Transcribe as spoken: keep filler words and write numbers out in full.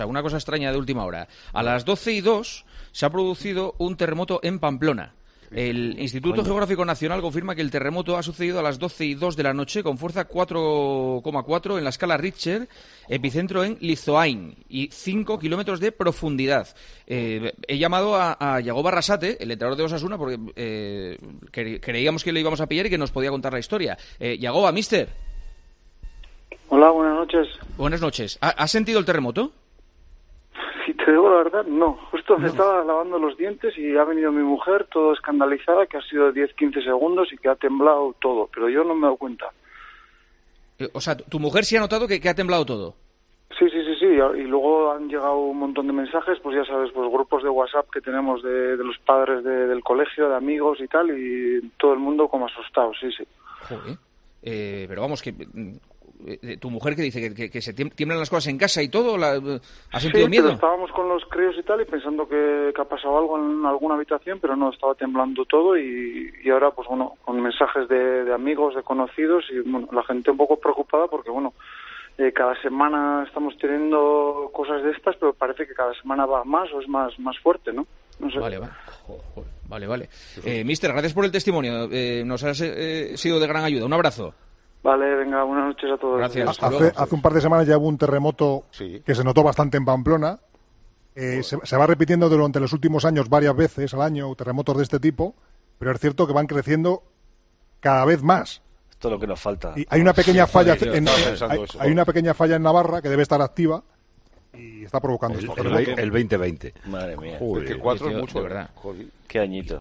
Una cosa extraña de última hora. A las doce y dos se ha producido un terremoto en Pamplona. El Instituto Coño. Geográfico Nacional confirma que el terremoto ha sucedido a las doce y dos de la noche con fuerza cuatro coma cuatro en la escala Richter, epicentro en Lizoain y cinco kilómetros de profundidad. Eh, he llamado a, a Yago Barrasate, el entrenador de Osasuna, porque eh, cre creíamos que le íbamos a pillar y que nos podía contar la historia. Eh, Yagoba, mister. Hola, buenas noches. Buenas noches. ¿Ha, ¿Has sentido el terremoto? Si te digo la verdad, no. Justo me no. estaba lavando los dientes y ha venido mi mujer, todo escandalizada, que ha sido diez quince segundos y que ha temblado todo, pero yo no me he dado cuenta. Eh, o sea, ¿tu mujer sí ha notado que, que ha temblado todo? Sí, sí, sí, sí. Y luego han llegado un montón de mensajes, pues ya sabes, pues grupos de WhatsApp que tenemos de, de los padres de, del colegio, de amigos y tal, y todo el mundo como asustado, sí, sí. Joder. Eh, pero vamos, que... ¿Tu mujer qué dice? ¿Que, que, que se tiemblan las cosas en casa y todo? ¿La, ¿Has sentido sí, miedo? Pero estábamos con los críos y tal y pensando que, que ha pasado algo en alguna habitación, pero no, estaba temblando todo y, y ahora, pues bueno, con mensajes de, de amigos, de conocidos y bueno, la gente un poco preocupada porque, bueno, eh, cada semana estamos teniendo cosas de estas, pero parece que cada semana va más o es más, más fuerte, ¿no? No sé. Vale, vale. Joder, vale, vale. Eh, mister, gracias por el testimonio. Eh, nos has eh, sido de gran ayuda. Un abrazo. Vale, venga, buenas noches a todos. Gracias. Hace, hace un par de semanas ya hubo un terremoto sí. que se notó bastante en Pamplona. Eh, se, se va repitiendo durante los últimos años varias veces al año terremotos de este tipo, pero es cierto que van creciendo cada vez más. Esto es lo que nos falta. Y hay una pequeña sí, falla joder, en, en, hay, hay una pequeña falla en Navarra que debe estar activa y está provocando el, esto. El, el veinte veinte. Madre mía. Joder, que cuatro es mucho, de verdad. Qué añito.